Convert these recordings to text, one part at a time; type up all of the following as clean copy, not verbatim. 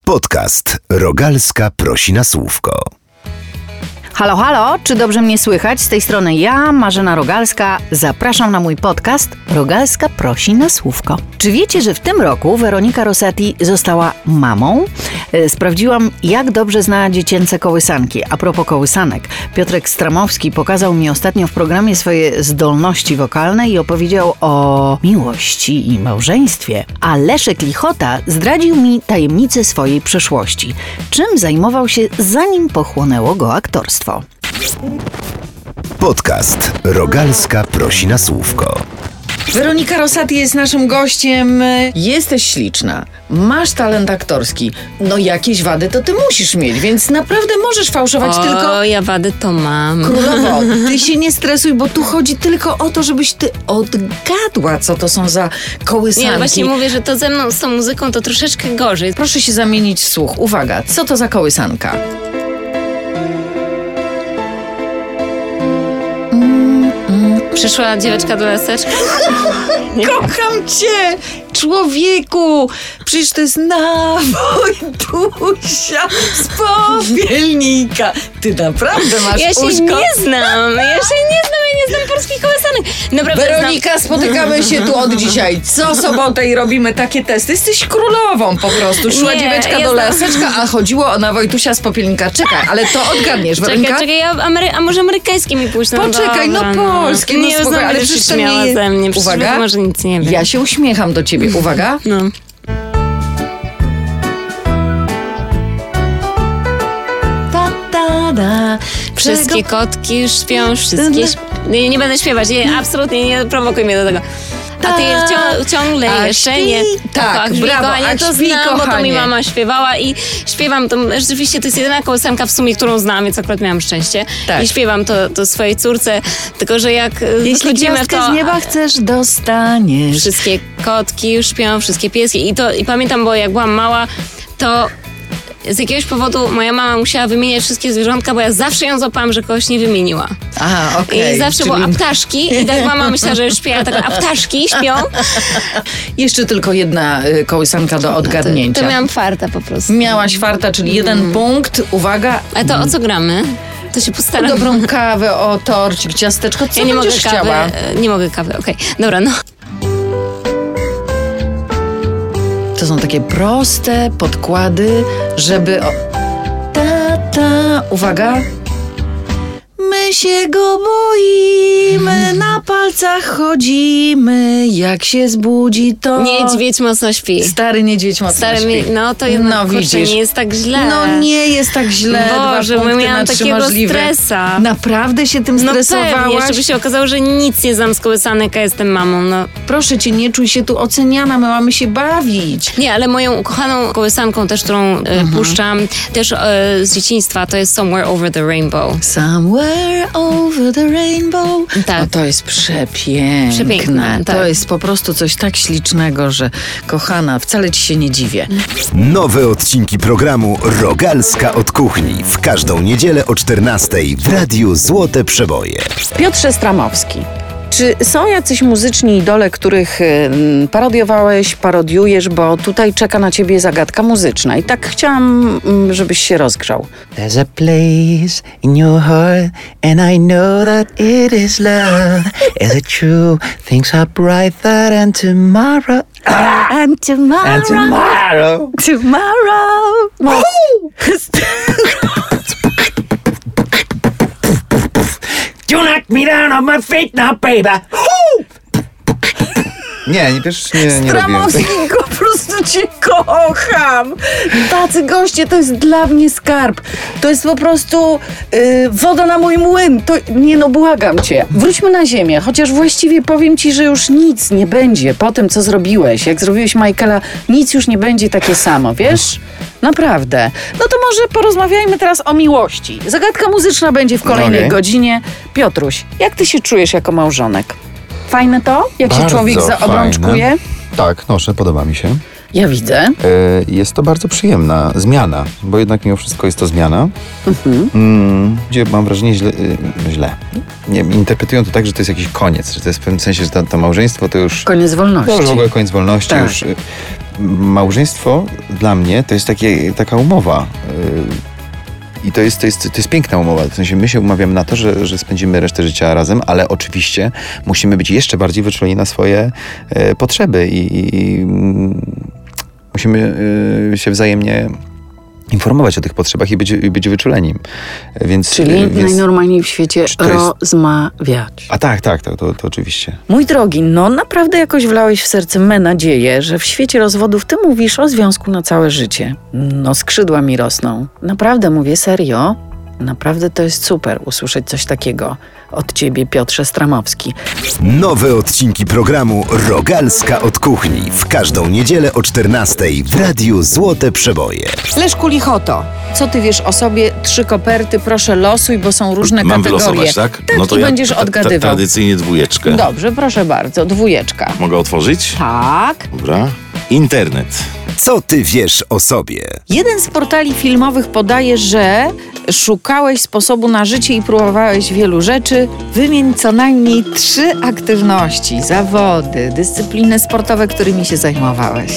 Podcast Rogalska prosi na słówko. Halo, halo, czy dobrze mnie słychać? Z tej strony ja, Marzena Rogalska, zapraszam na mój podcast Rogalska prosi na słówko. Czy wiecie, że w tym roku Weronika Rossetti została mamą? Sprawdziłam, jak dobrze zna dziecięce kołysanki. A propos kołysanek, Piotrek Stramowski pokazał mi ostatnio w programie swoje zdolności wokalne i opowiedział o miłości i małżeństwie. A Leszek Lichota zdradził mi tajemnicę swojej przeszłości. Czym zajmował się, zanim pochłonęło go aktorstwo? Podcast Rogalska prosi na słówko. Weronika Rossetti jest naszym gościem. Jesteś śliczna, masz talent aktorski. No jakieś wady to ty musisz mieć, więc naprawdę możesz fałszować tylko... ja wady to mam. Królowo, ty się nie stresuj, bo tu chodzi tylko o to, żebyś ty odgadła, co to są za kołysanki. Nie, właśnie mówię, że to ze mną, z tą muzyką to troszeczkę gorzej. Proszę się zamienić w słuch. Uwaga, co to za kołysanka? Przyszła dzieweczka do laseczka. Kocham cię, człowieku! Przecież to jest nawój Dusia z popielnika. Ty naprawdę masz Ja się uszko. nie znam, ja nie znam polskich kołysanek. Naprawdę Weronika, spotykamy się tu od dzisiaj. Co sobotę i robimy takie testy. Jesteś królową po prostu. Szła Nie, dzieweczka ja do znam. laseczka, a chodziło o nawojtusia z popielnika. Czekaj, ale to odgadniesz, Weronika? Czekaj, a może amerykańskie mi puść? No Poczekaj, dobra, polskie, no nie spokojnie, uznam, ale że przecież się to nie śmiała jest- ze mnie. Przecież Uwaga. może nic nie wiem. Ja się uśmiecham do ciebie. Uwaga. No. Wszystkie kotki już śpią, wszystkie... Nie będę śpiewać, absolutnie nie prowokuj mnie do tego. A ty ciągle A jeszcze śpi? nie. Tak, śpi, brawo, kochanie, a to śpi, znam, bo to mi kochanie. mama śpiewała i śpiewam to, rzeczywiście to jest jedyna kołysanka w sumie, którą znam, więc akurat miałam szczęście. Tak. I śpiewam to swojej córce, tylko że jak Jeśli wchodzimy w gwiazdkę to... z nieba chcesz, dostaniesz. Wszystkie kotki już śpią, wszystkie pieski. I pamiętam, bo jak byłam mała, to z jakiegoś powodu moja mama musiała wymieniać wszystkie zwierzątka, bo ja zawsze ją złapałam, że kogoś nie wymieniła. A, okej. I zawsze było, a ptaszki? I tak mama myślała, że już śpię, a tak, a ptaszki śpią? Jeszcze tylko jedna kołysanka do odgadnięcia. To miałam farta po prostu. Miałaś farta, czyli jeden punkt. Uwaga. A to o co gramy? To się postaram. Dobrą kawę, o torcik, ciasteczko. Co Ja nie mogę będziesz kawy. chciała? Nie mogę kawy, okej. Dobra, no. To są takie proste podkłady, żeby... Uwaga. My się go boimy, na palcach chodzimy, jak się zbudzi to... Niedźwiedź mocno śpi. Stary niedźwiedź mocno Stary śpi. no to jednak, No, kurczę, widzisz. nie jest tak źle. No nie jest tak źle. Boże, 2 bo punkty miałam na 3 takiego możliwe. stresa. Naprawdę się tym No stresowałaś? pewnie, żeby się okazało, że nic nie znam z kołysanek, a jestem mamą, no. Proszę cię, nie czuj się tu oceniana, my mamy się bawić. Nie, ale moją ukochaną kołysanką też, którą puszczam, też z dzieciństwa, to jest Somewhere Over the Rainbow. Somewhere over the rainbow. Tak. No to jest przepiękne. Przepiękne, tak. To jest po prostu coś tak ślicznego, że kochana, wcale ci się nie dziwię. Nowe odcinki programu Rogalska od kuchni w każdą niedzielę o 14:00 w Radiu Złote Przeboje. Piotrze Stramowski, czy są jacyś muzyczni idole, których parodiujesz, bo tutaj czeka na ciebie zagadka muzyczna i tak chciałam, żebyś się rozgrzał. There's a place in your heart, and I know that it is love. Is it true? Things are brighter than tomorrow. And tomorrow. And tomorrow. Tomorrow. You knock me down on my feet now, baby. Nie, też nie robiłem. Stramowski, po prostu cię kocham. Tacy goście to jest dla mnie skarb. To jest po prostu woda na mój młyn. To, nie no, błagam cię. Wróćmy na ziemię, chociaż właściwie powiem ci, że już nic nie będzie po tym, co zrobiłeś. Jak zrobiłeś Michaela, nic już nie będzie takie samo, wiesz? Naprawdę. No to może porozmawiajmy teraz o miłości. Zagadka muzyczna będzie w kolejnej Okej. godzinie. Piotruś, jak ty się czujesz jako małżonek? Fajne to? Jak się Bardzo człowiek zaobrączkuje? fajne. Tak, noszę, podoba mi się. Ja widzę. Jest to bardzo przyjemna zmiana, bo jednak mimo wszystko jest to zmiana, gdzie mam wrażenie źle. Nie, interpretują to tak, że to jest jakiś koniec, że to jest w pewnym sensie, że to małżeństwo to już... Koniec wolności. To już w ogóle koniec wolności, Tak. już Małżeństwo dla mnie to jest taka umowa. I to jest piękna umowa. W sensie my się umawiamy na to, że spędzimy resztę życia razem, ale oczywiście musimy być jeszcze bardziej wyczuleni na swoje potrzeby i musimy się wzajemnie informować o tych potrzebach i być wyczuleni. Czyli najnormalniej w świecie rozmawiać. A tak, to oczywiście. Mój drogi, no naprawdę jakoś wlałeś w serce me nadzieję, że w świecie rozwodów ty mówisz o związku na całe życie. No skrzydła mi rosną. Naprawdę mówię serio. Naprawdę to jest super usłyszeć coś takiego od ciebie, Piotrze Stramowski. Nowe odcinki programu Rogalska od kuchni w każdą niedzielę o 14:00 w Radiu Złote Przeboje. Leszku Lichoto, co ty wiesz o sobie? 3 koperty, proszę losuj, bo są różne Mam kategorie. wylosować, tak? Tak, No to i ja będziesz odgadywał. tradycyjnie 2. Dobrze, proszę bardzo, 2. Mogę otworzyć? Tak. Dobra. Internet. Co ty wiesz o sobie? Jeden z portali filmowych podaje, że szukałeś sposobu na życie i próbowałeś wielu rzeczy. Wymień co najmniej 3 aktywności, zawody, dyscypliny sportowe, którymi się zajmowałeś.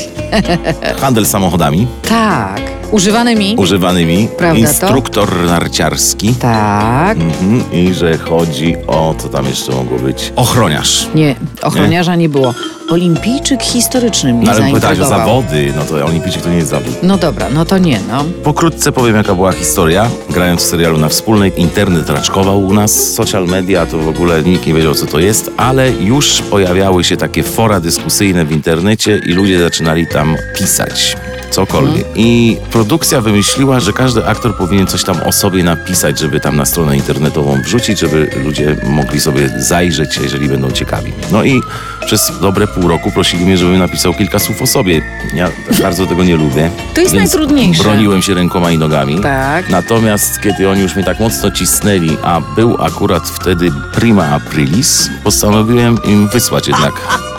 Handel samochodami Tak. Używanymi? używanymi. Prawda to? Instruktor narciarski. Tak. I że chodzi o, co tam jeszcze mogło być? Ochroniarz. Nie, ochroniarza nie było. Olimpijczyk historyczny mnie No, ale pytałeś o zaintrygował. zawody, no to olimpijczyk to nie jest zawód. No dobra, no to nie, no. Pokrótce powiem, jaka była historia. Grając w serialu Na Wspólnej, internet raczkował u nas. Social media to w ogóle nikt nie wiedział, co to jest, ale już pojawiały się takie fora dyskusyjne w internecie i ludzie zaczynali tam pisać. Cokolwiek. I produkcja wymyśliła, że każdy aktor powinien coś tam o sobie napisać, żeby tam na stronę internetową wrzucić, żeby ludzie mogli sobie zajrzeć, jeżeli będą ciekawi. No i przez dobre pół roku prosili mnie, żebym napisał kilka słów o sobie. Ja bardzo tego nie lubię. To jest więc najtrudniejsze. broniłem się rękoma i nogami. Tak. Natomiast kiedy oni już mnie tak mocno cisnęli, a był akurat wtedy prima aprilis, postanowiłem im wysłać jednak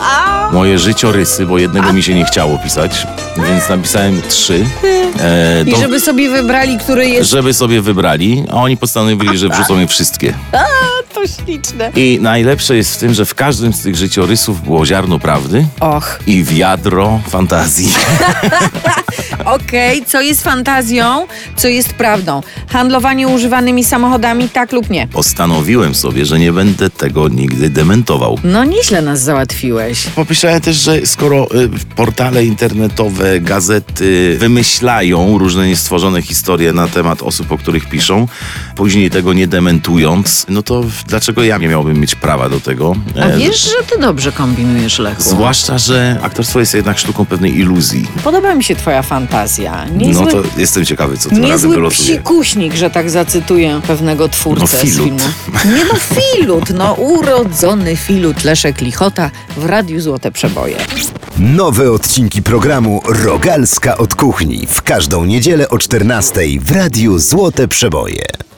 moje życiorysy, bo jednego mi się nie chciało pisać, więc napisałem 3. I żeby sobie wybrali, który jest... żeby sobie wybrali, a oni postanowili, że wrzucą je wszystkie. To śliczne. I najlepsze jest w tym, że w każdym z tych życiorysów było ziarno prawdy Och. i wiadro fantazji. Okej, co jest fantazją, co jest prawdą? Handlowanie używanymi samochodami, tak lub nie? Postanowiłem sobie, że nie będę tego nigdy dementował. No nieźle nas załatwiłeś. Pomyślałem też, że skoro portale internetowe, gazety wymyślają różne niestworzone historie na temat osób, o których piszą, później tego nie dementując, no to dlaczego ja nie miałbym mieć prawa do tego? A wiesz, że ty dobrze kombinujesz, Lechu. Zwłaszcza, że aktorstwo jest jednak sztuką pewnej iluzji. Podoba mi się twoja fantazja. Niezły, No to jestem ciekawy, co tym razem niezły wylosuje. psikuśnik, że tak zacytuję pewnego twórcę No, z filut. filmu. Nie no, filut, no urodzony filut Leszek Lichota w Radiu Złote Przeboje. Nowe odcinki programu Rogalska od kuchni w każdą niedzielę o 14:00 w Radiu Złote Przeboje.